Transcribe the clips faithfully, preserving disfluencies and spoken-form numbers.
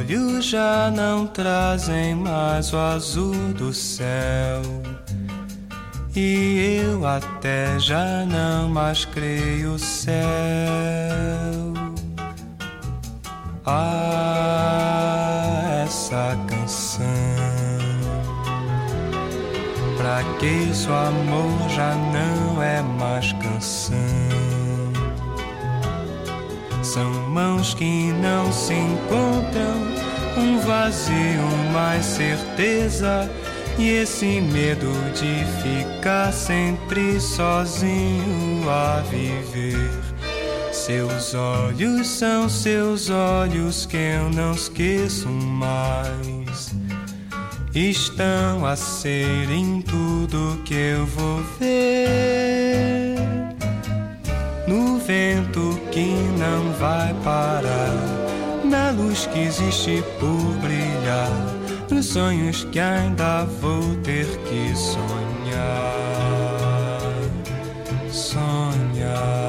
olhos já não trazem mais o azul do céu, e eu até já não mais creio o céu. Ah, essa canção, pra que isso amor já não é mais canção. São mãos que não se encontram, um vazio, mais certeza, e esse medo de ficar sempre sozinho a viver. Seus olhos são seus olhos que eu não esqueço mais, estão a ser em tudo que eu vou ver. No vento que não vai parar, na luz que existe por brilhar, nos sonhos que ainda vou ter que sonhar, sonhar.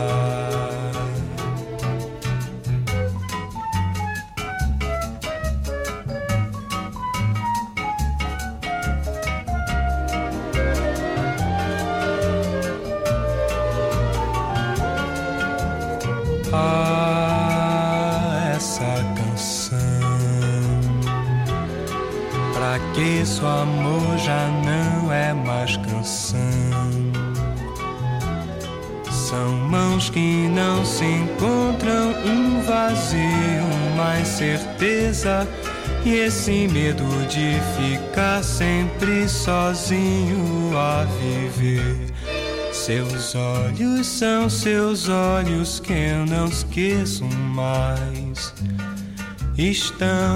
Ah, essa canção, pra que isso amor já não é mais canção. São mãos que não se encontram, um vazio, mais certeza, e esse medo de ficar sempre sozinho a viver. Seus olhos são seus olhos que eu não esqueço mais, estão